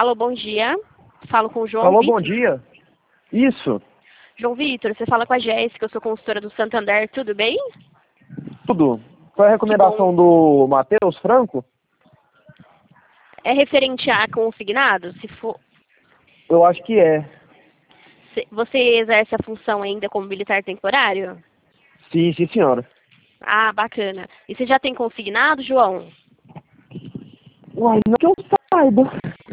Alô, bom dia. Falo com o João Alô, Vitor. bom dia. Isso, João Vitor, você fala com a Jéssica, eu sou consultora do Santander, tudo bem? tudo. Foi a Que bom. recomendação do Matheus Franco? É referente a consignado? Se for, Eu acho que é. você exerce a função ainda como militar temporário? Sim, sim, senhora. Ah, bacana. E você já tem consignado, João? Uai, não que eu saiba.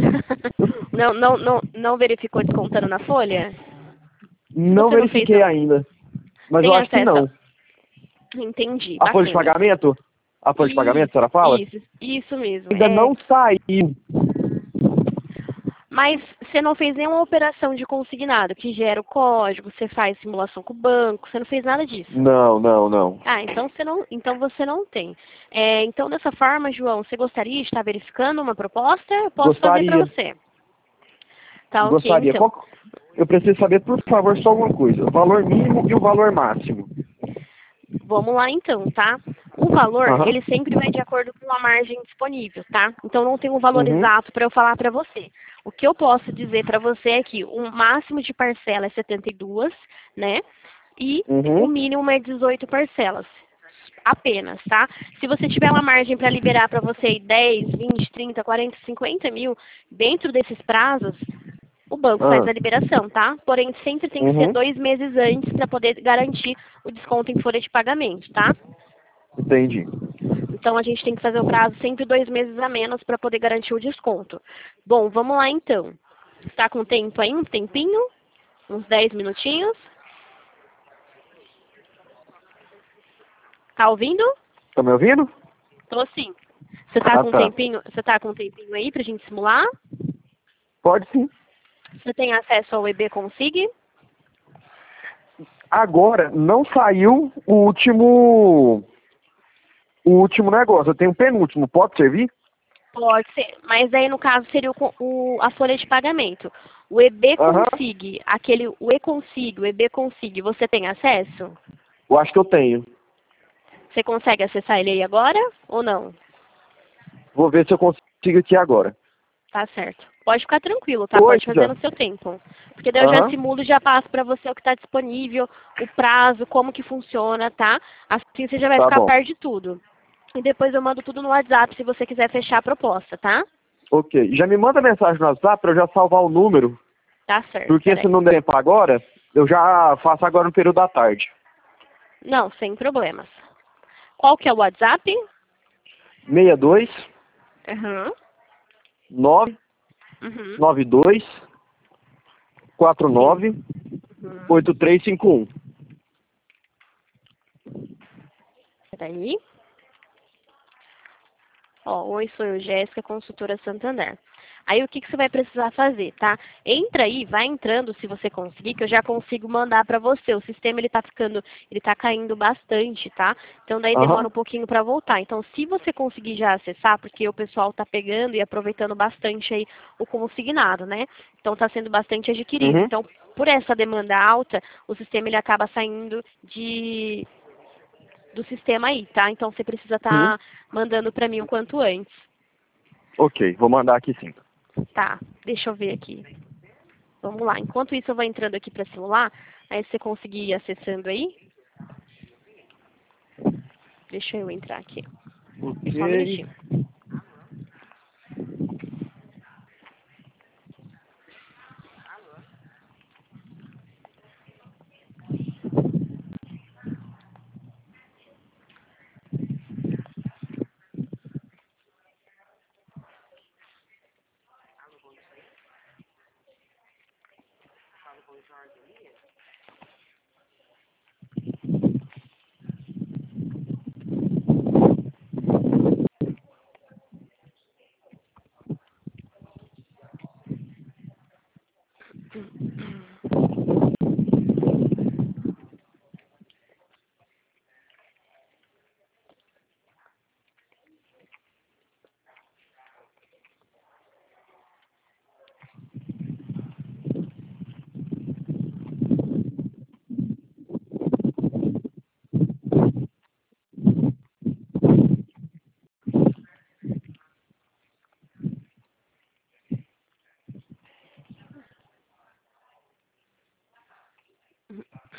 Não verificou descontando na folha? Não Você não fez, verifiquei não? ainda. Mas eu Tem acho que acesso? não. Entendi, A folha de bacana. pagamento? A folha de pagamento, a Isso, senhora fala? isso mesmo. Ainda não saiu. Mas você não fez nenhuma operação de consignado que gera o código, você faz simulação com o banco, você não fez nada disso. Não, não, não. Ah, então você não tem. Então, dessa forma, João, você gostaria de estar verificando uma proposta? Eu posso fazer para Gostaria. você. Tá ok, Gostaria. então. Eu preciso saber, por favor, só uma coisa. O valor mínimo e o valor máximo. Vamos lá então, tá? O valor, Aham. ele sempre vai de acordo com a margem disponível, tá? Então não tem um valor Uhum. exato para eu falar para você. O que eu posso dizer para você é que o máximo de parcela é 72, né? E o Uhum. mínimo é 18 parcelas. Apenas, tá? Se você tiver uma margem para liberar para você 10, 20, 30, 40, 50 mil dentro desses prazos, o banco faz Ah. a liberação, tá? Porém, sempre tem que ser Uhum. 2 meses antes para poder garantir o desconto em folha de pagamento, tá? Entendi. Então, a gente tem que fazer o prazo sempre 2 meses a menos para poder garantir o desconto. Bom, vamos lá então. Está com tempo aí? Um tempinho? Uns 10 minutinhos? Tá ouvindo? Tá me ouvindo? Tô sim. Você tá Ah, com um tá. tempinho, você tá com um tempinho aí pra gente simular? Pode sim. Você tem acesso ao EB Consig? Agora, não saiu o último negócio. Eu tenho o penúltimo. Pode servir? Pode ser, mas aí no caso seria a folha de pagamento. O EB Aham. Consig, o E-Consig, o EB Consig, você tem acesso? Eu acho que eu tenho. Você consegue acessar ele aí agora ou não? Vou ver se eu consigo aqui agora. Tá certo. Pode ficar tranquilo, tá? Pode fazer Coisa. no seu tempo. Porque daí eu já Aham. simulo e já passo pra você o que está disponível, o prazo, como que funciona, tá? Assim você já vai Tá ficar a bom. par de tudo. E depois eu mando tudo no WhatsApp se você quiser fechar a proposta, tá? Ok. Já me manda mensagem no WhatsApp pra eu já salvar o número. Tá certo, Porque se peraí. não der tempo agora, eu já faço agora no período da tarde. Não, sem problemas. Qual que é o WhatsApp? 62 Aham. Uhum. 992 Sim. 49 Uhum. 8351. Peraí. Ó, oi, sou eu, Jéssica, consultora Santander. Aí o que que você vai precisar fazer, tá? Entra aí, vai entrando se você conseguir, que eu já consigo mandar para você. O sistema ele tá caindo bastante, tá? Então daí demora Aham. um pouquinho para voltar. Então, se você conseguir já acessar, porque o pessoal tá pegando e aproveitando bastante aí o consignado, né? Então tá sendo bastante adquirido. Uhum. Então, por essa demanda alta, o sistema ele acaba saindo do sistema aí, tá? Então você precisa Uhum. estar mandando para mim o quanto antes. Ok, vou mandar aqui sim. Tá, deixa eu ver aqui. Vamos lá. Enquanto isso, eu vou entrando aqui para simular. Aí você conseguir ir acessando aí. Deixa eu entrar aqui. Só um Ok. minutinho.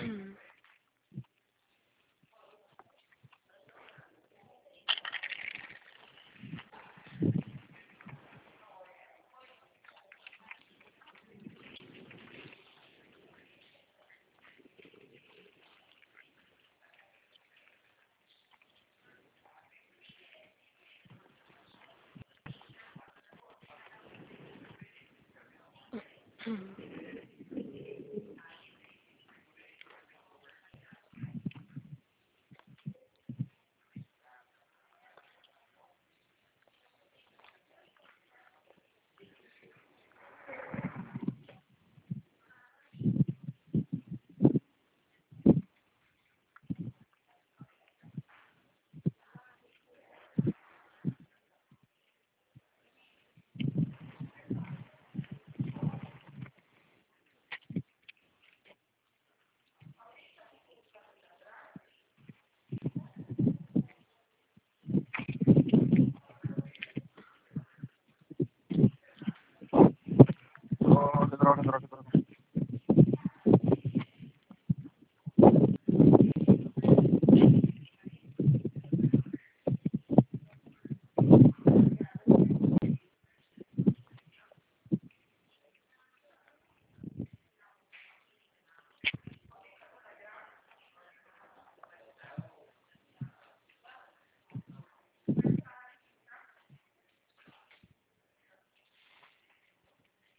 Hmm.